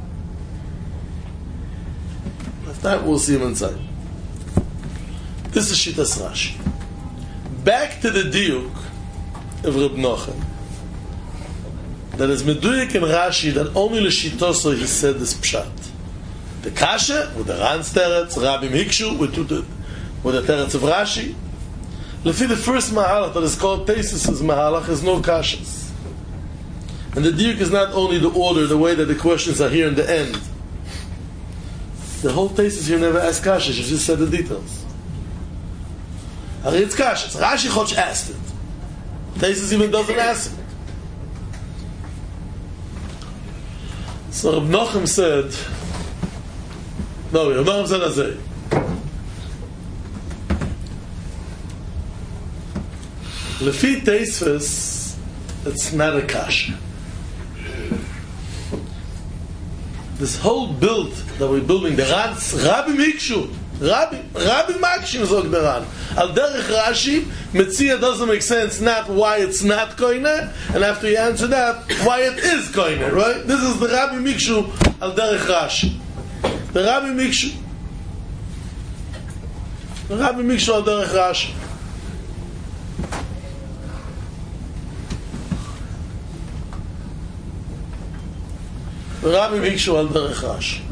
After that, we'll see him inside. This is Shitas Rashi. Back to the Diuk of Reb Nochem. That is Meduyik and Rashi, that only L'Shitoso he said this pshat. The Kasha, with the Ran's Teretz, Rabbi Mikshu, with the, with the Teretz of Rashi. Lefi the first Mahalach that is called Tesis' Mahalach is no Kashas. And the diuk is not only the order, the way that the questions are here in the end. The whole thesis here never asked kashas, you just said the details. It's kashas. Rashi Choch asked it. Thesis even doesn't ask it. So Reb Nochem said, no, Reb Nochem said Azay. Lefi Teisves, it's not a kasha. This whole build that we're building, the Ran, Rabbi Mikshu, Rabbi, Rabbi Makshim zog the Ran. Al derech Rashi, Metzia doesn't make sense, not why it's not koine, and after you answer that, why it is koine, right? This is the Rabbi Mikshu, al derech Rashi. The Rabbi Mikshu. The Rabbi Mikshu al derech Rashi. ורבי ביקשו על דרך רש"י.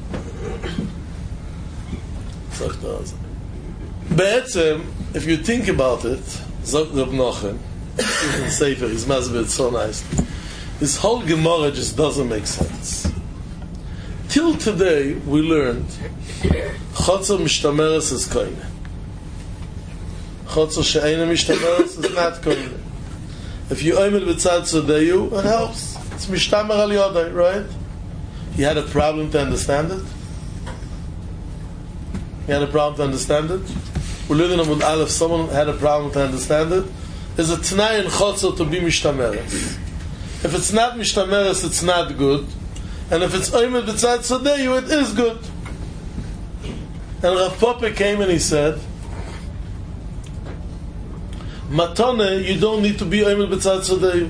בעצם, if you think about it, Zok Reb Nochem, in Sefer, he's masbid so nice. This whole Gemara just doesn't make sense. Till today, we learned Chotzer Mishtameres is Koine. Chotzer She'ena Mishtameres is not Koine. If you oimid b'tzad Tzodeyu, it helps. It's Mishtamer al Yodai, right? You had a problem to understand it? You had a problem to understand it? We're learning Amud Aleph, someone had a problem to understand it. There's a T'nai in Chotzer to be Mishtameres. If it's not Mishtameres, it's not good. And if it's Oimed B'tzad Tzodeyu, it is good. And Rav Poppe came and he said, Matone, you don't need to be Oimed B'tzad Tzodeyu.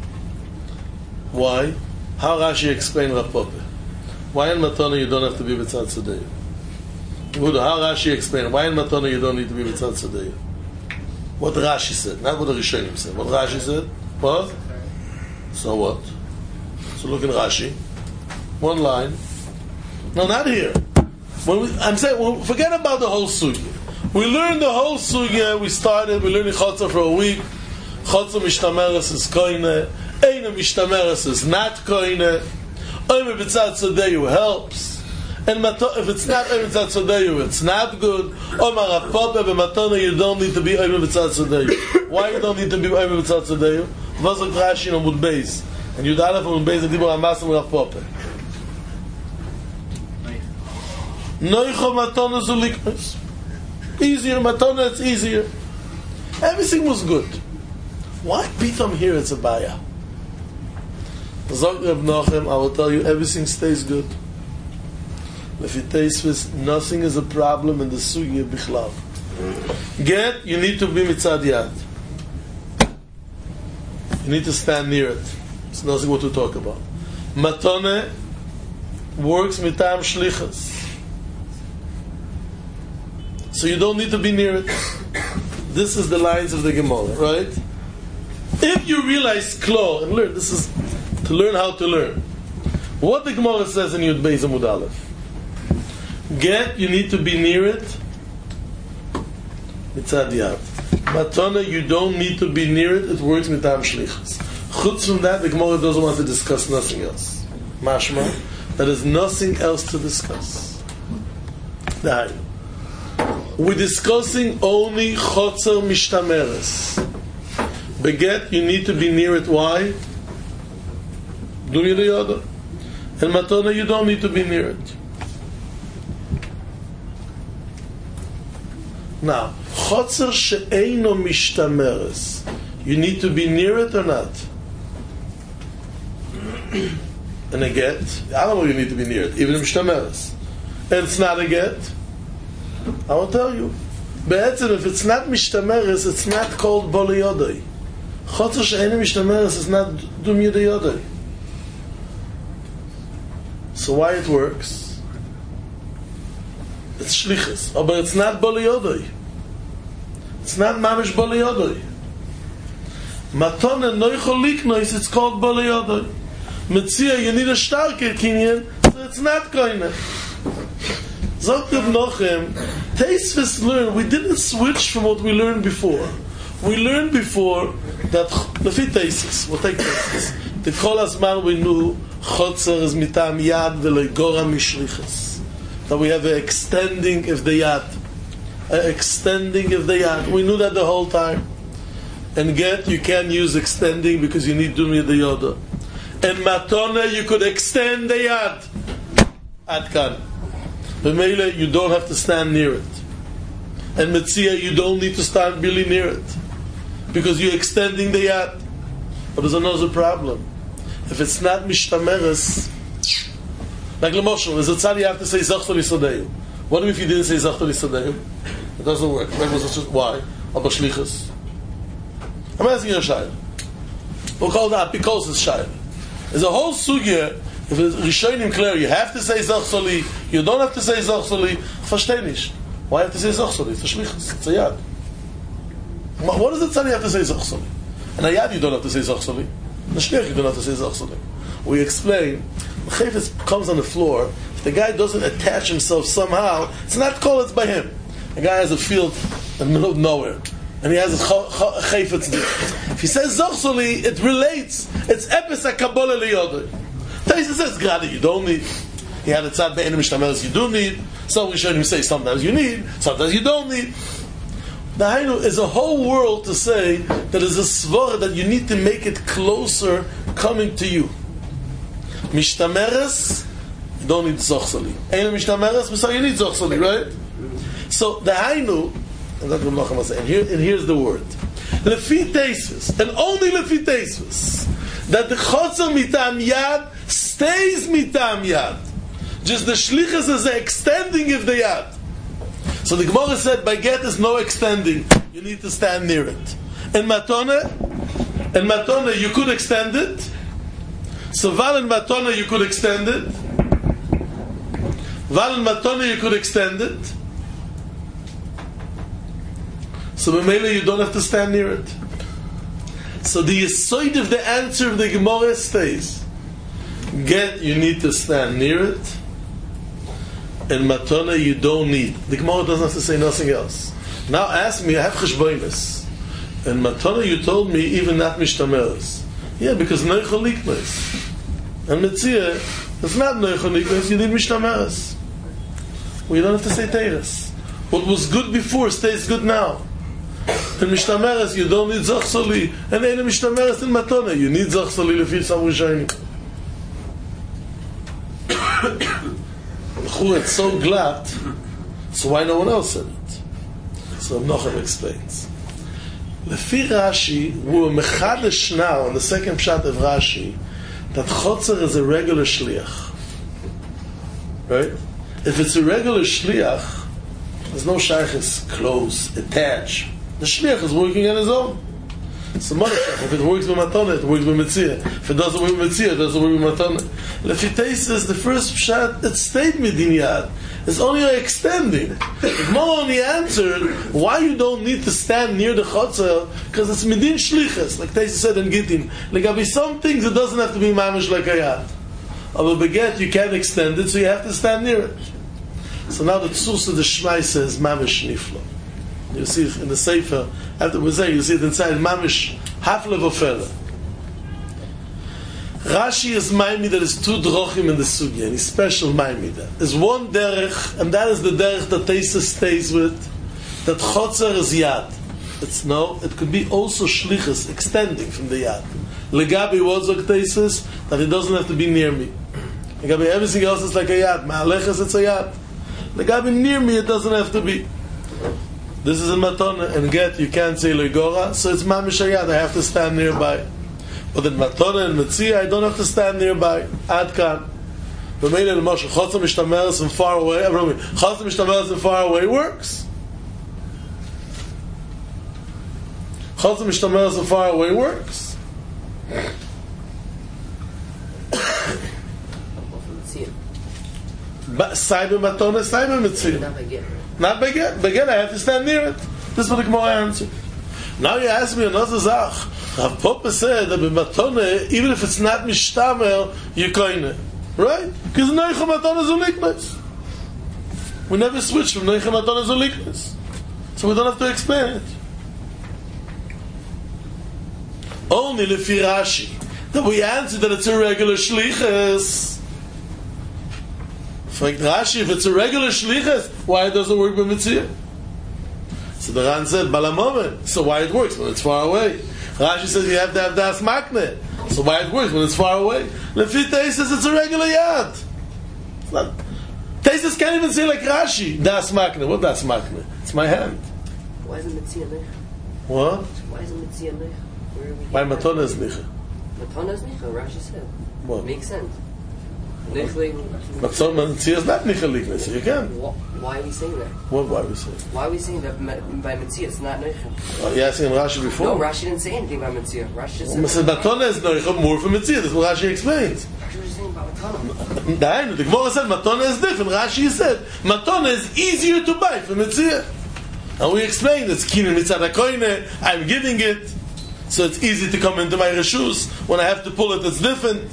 Why? How Rashi explained Rav Poppe? Why in Matone you don't have to be B'tzad Tzodeyu? How Rashi explained? Why in Matone you don't need to be B'tzad Tzodeyu? What Rashi said, not what the Rishonim said. What Rashi said? What? So what? So look in Rashi. One line. No, not here. When we, I'm saying, well, forget about the whole sugya. We learned the whole sugya. We started. We learned Chotzer for a week. Chotzer Mishtameres is koine. Eina Mishtameres is not koine. Oime B'tzad Tzodeyu helps. And if it's not Oime B'tzad Tzodeyu, it's not good. Omar Rav Poppe b'matona, you don't need to be Oime B'tzad Tzodeyu. Why you don't need to be Oime B'tzad Tzodeyu? V'azak Rashi in Amud Beis. And Yud Aleph Amud Beis and Dibur Hamas and Rav Poppe. Noicho matona zuliknos. Easier, matona, it's easier. Everything was good. Why pitam here it's a baya? Zok Reb Nochem, I will tell you, everything stays good. If it tastes with nothing is a problem in the sugya bichlav. Get, you need to be mitzad yad. You need to stand near it. It's nothing what to talk about. Matone works mitam shlichas. So you don't need to be near it. This is the lines of the Gemara, right? If you realize Klo, and learn, this is to learn how to learn. What the Gemara says in Yud Beis Amud Aleph. Get, you need to be near it. Mitzad yad. Matona, you don't need to be near it. It works mitam shlichus. Chutz from that, the Gemara doesn't want to discuss nothing else. Mashma, there is nothing else to discuss. Dai. We're discussing only Chotzer Mishtameres. Beget, you need to be near it. Why? Dumi de Yoda. And Matona, you don't need to be near it. Now, Chotzer she'eino Mishtameres. You need to be near it or not? And a get, I don't know you need to be near it, even in Mishtameres. And it's not a get. I will tell you. But if it's not Mishtameres, it's not called Boli Yodai. Chotzer she'eino Mishtameres is not Dum Yodai Yodai. So why it works? It's shlichus, but it's not Boli Yodai. It's not Mamish Boli Yodai. Matone noicho liknois, it's called Boli Yodai. Metzia, you need a starker kinyan, so it's not koine. Zok Reb Nochem, Teisves learn, we didn't switch from what we learned before. We learned before that, lefi Teisves, we'll take Teisves. The Kol Azman we knew, Chotzer is mitam yad v'legora mishlichas. That we have an extending of the yad. An extending of the yad. We knew that the whole time. And get, you can't use extending because you need Dumi the Yoda. And Matona, you could extend the yad. Adkan. B'meila, you don't have to stand near it. And Metzia, you don't need to stand really near it. Because you're extending the yad. But there's another problem. If it's not Mishtameres, like L'moshel, there's a tzad you have to say Zachto L'Yisadeyu. What if you didn't say Zachto L'Yisadeyu? It doesn't work. Why? Abba Shlichus. I'm asking you a shayla. We'll call that because it's shayla. There's a whole sugya. If it's Rishonim clear, you have to say Zachsoli, you don't have to say Zachsoli. Versteh nicht. Why have to say Zachsoli? It's a shlichus. It's a yad. What does it say you have to say Zachsoli? And a yad you don't have to say Zachsoli. The shliach you don't have to say zochsoli. We explain, the chayfetz comes on the floor, if the guy doesn't attach himself somehow, it's not called, it's by him. The guy has a field in the middle of nowhere, and he has a chayfetz there. If he says zochsoli, it relates, it's epis ha-kabbalah liyodoi. Taisa says, grada, you don't need. He had a tzad be'enim mishtameres, you do need. Some Rishonim say sometimes you need, sometimes you don't need. The Hainu is a whole world to say that is a svara that you need to make it closer coming to you. Mishtameres, you don't need zochsoli. Enim mishtameres, so you need zochsoli, right? So the Hainu, and, here, and here's the word. Lefi teisvis, and only lefi teisvis, that the chotzer mitam yad stays mitam yad. Just the shlichus is the extending of the yad. So the Gemara said, by get is no extending. You need to stand near it. In matone, in matone you could extend it. So val in matone you could extend it. Val in matone you could extend it. So b'meila you don't have to stand near it. So the yisoid of the answer of the Gemara stays. Get, you need to stand near it. And matana you don't need. The Gemara doesn't have to say nothing else. Now ask me, I have cheshbonis. And matana you told me even not mishtameres. Yeah, because noichel likmes. And metzia, it's not noichel likmes, you need mishtameres. We don't have to say teiras. What was good before stays good now. And mishtameres you don't need zochsoli. And eine mishtameres in matana you need zochsoli lefi some rishonim. It's so glad, so why no one else said it? So Nochem explains. Lefi Rashi, we're mechadish now on the second pshat of Rashi, that chotzer is a regular shliach. Right? If it's a regular shliach, there's no shaykhis, close, attach. The shliach is working on his own. So if it works with matana, it works with mitzia. If it doesn't work with mitzia, it doesn't work with matana. Lefi says the first pshat, it stayed midin yad. It's only extending. If Mo only answered why you don't need to stand near the chotzer, because it's midin shlichus, like Teisa said in Gittin. Like there be some things it doesn't have to be mamish like a yad. But beget you can't extend it, so you have to stand near it. So now the tzus of the Shmai says mamish niflo. You see it in the Sefer, after we say, you see it inside, mamish, half level fella. Rashi is maimi that is two drochim in the sugya, and he's special maimi that. There's one derech, and that is the derech that Teisa stays with, that chotzer is yad. It's no, it could be also shlichus, extending from the yad. Legabi was like Teisa, that it doesn't have to be near me. Legabi everything else is like a yad. Ma'alechas it's a yad. Legabi near me it doesn't have to be. This is a matana, and get, you can't say legora, so it's mamishayad, I have to stand nearby. But in matana and metzia, I don't have to stand nearby. Ad kan. The main of the Moshe, chotzer mishtameres from far away, chotzer mishtameres from far away works. Chotzer mishtameres from far away works. Saiba matana, saiba metzia. Not begin. Begin, I have to stand near it. This is what the Gemara answered. Now you ask me another zach. Rav Papa said that b'matone, even if it's not mishtamer, you koine. Right? Because neicha matone zuliknes. We never switch from neicha matone zuliknes. So we don't have to explain it. Only lefi Rashi that we answer that it's a regular shlichus. Like Rashi, if it's a regular shlichus, why it doesn't work with mitzvah? So the Ran said, Balamomen. So why it works when it's far away? Rashi says you have to have das makne. So why it works when it's far away? Lefi Teis says it's a regular yad. Teis can't even say like Rashi, das makne. What das makne? It's my hand. Why is it mitzvah nich? What? Why is it mitzvah nich? Why matona is nicha? Matona is nicha, Rashi said. What? Makes sense. Nichling. But some mitzvah is not nicha liknes. So you can. Why are we saying that? What? Why are we saying? Why are we saying that by mitzvah it's not nicha? Oh, you asking Rashi before? No, Rashi didn't say anything about mitzvah. Rashi just said. Well, said matona is nicha more for mitzvah. That's what Rashi explains. Rashi was saying about matona. Dainu, the Gemara said matona is different. Rashi said matona is easier to buy for mitzvah. And we explained it's kinin mitzad hakoine. I'm giving it. so it's easy to come into my reshus. When I have to pull it, it's different.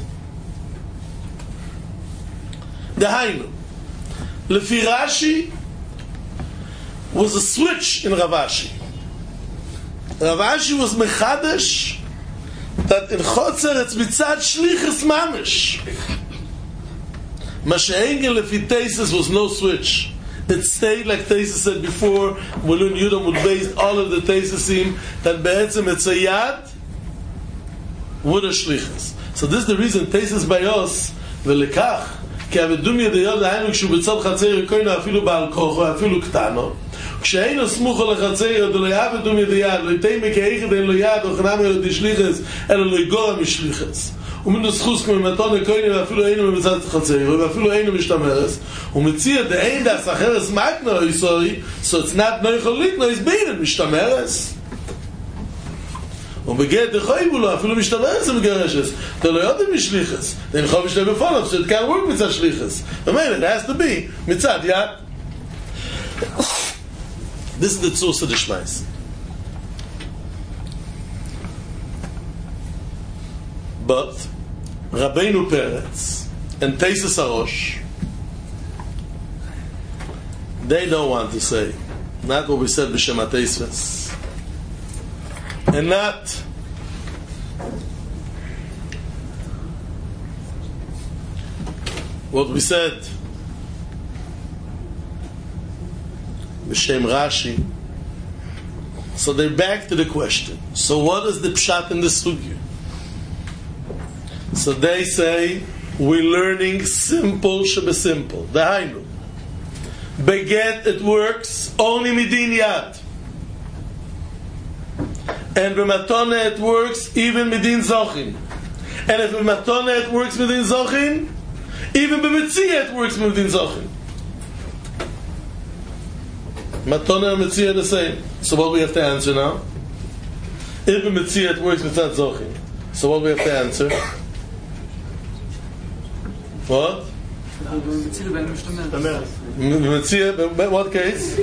Dehainu. Lefi Rashi was a switch in Rav Ashi. Rav Ashi was mechadesh that in Chotzer it's mitzad shlichus mamish. Mashe'engel lefi Teisus was no switch. It stayed like Teisus said before. Mulun Yudam would base all of the Teisusim that be'etzem it's a yad with a shlichus. So this is the reason Teisus bayos velekach כי הבדום ידיעות דהיינו כשהוא בצד חצר יקוינו אפילו בעל כוחו אפילו קטנו כשאינו סמוכו לחצר דו לא יהיה בדום ידיעות לא יתאים מכאיכת אין לו יד או חנם אלו דשליחס אלא לא יגורם משליחס ומנוסחוס כממתון יקוינו ואפילו אינו בצד חצר ואפילו אינו משתמרס ומציע דהיין דס אחרס מקנו איסורי so it's not no יכולית no is being משתמרס ובגד דחויבו לו אפילו משתמרס מגרשס אתה לא יודעים משליחס אין חוב משתה בפונף so it can't work מצד שליחס ומילא, it has to be מצד יד this is the tzursa d'shmais but Rabbeinu Peretz and Teisus Arosh they don't want to say not what we said b'shem HaTeisves and not what we said b'shem Rashi. So they're back to the question. So what is the pshat in the sugya? So they say we're learning simple shebesimple. Dahainu beget it works only midin yad. And b'matona it works even midin zochin. And if b'matona it works midin zochin, even b'metzia it works midin zochin. Matona and metzia are the same. So what we have to answer now? If b'metzia it works mitzat zochin, so what we have to answer? What? B'metzia, what case?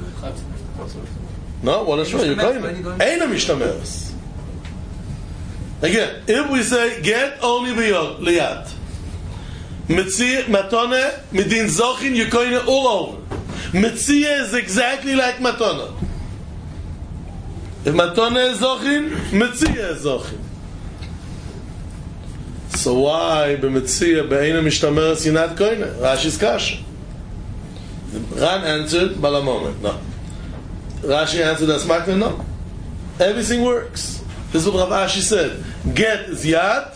No, what is right? You're claiming Eina mishtameres. Again, if we say get only biyod liyad, mitzia matone midin zochin you koine all over. Mitzia is exactly like matona. If matona is zochin, mitzia is zochin. So why b'mitzia be'eina mishtameres you're not koine? Rashi's kasha. Ran answered balamomet. No. Rashi answered as Makna, no. Everything works. This is what Rav Ashi said. Get is yad,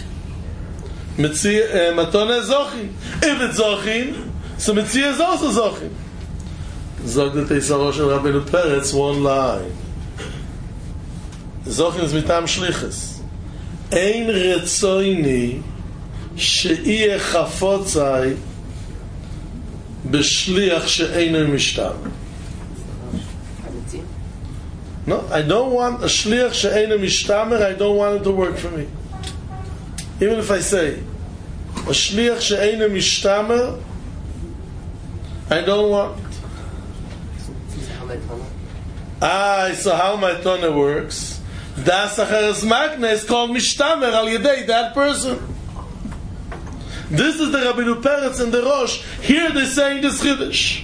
Mitzia, matona is zochin. If it's zochin, so Mitzia is also zochin. Zog the Teisus Arosh and Rabbeinu Peretz, one line. Zochin is mitam shlichus. Ein retzoini she'iyeh chafotzai b'shliach she'einu mishtam. No, I don't want a shliach she'einu mishtamer. I don't want it to work for me. Even if I say a shliach she'einu mishtamer, I don't want. Ah, so how my tona works? Das acheres makna is called mishtamer al yedei that person. This is the Rabbeinu Peretz and the Rosh. Here they're saying this chiddush.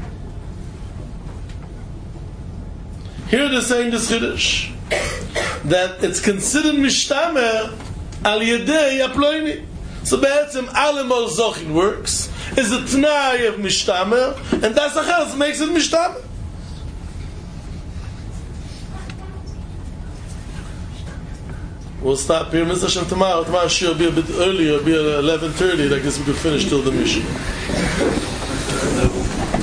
Here they're saying this chiddush that it's considered mishtamer al yedei aploini. So be'etzem alemol zochin works is a t'nai of mishtamer, and das acheres makes it mishtamer. We'll stop here. Mister Hashem, tomorrow. Tomorrow will be a bit earlier. It'll be at eleven thirty. I guess we could finish till the mission.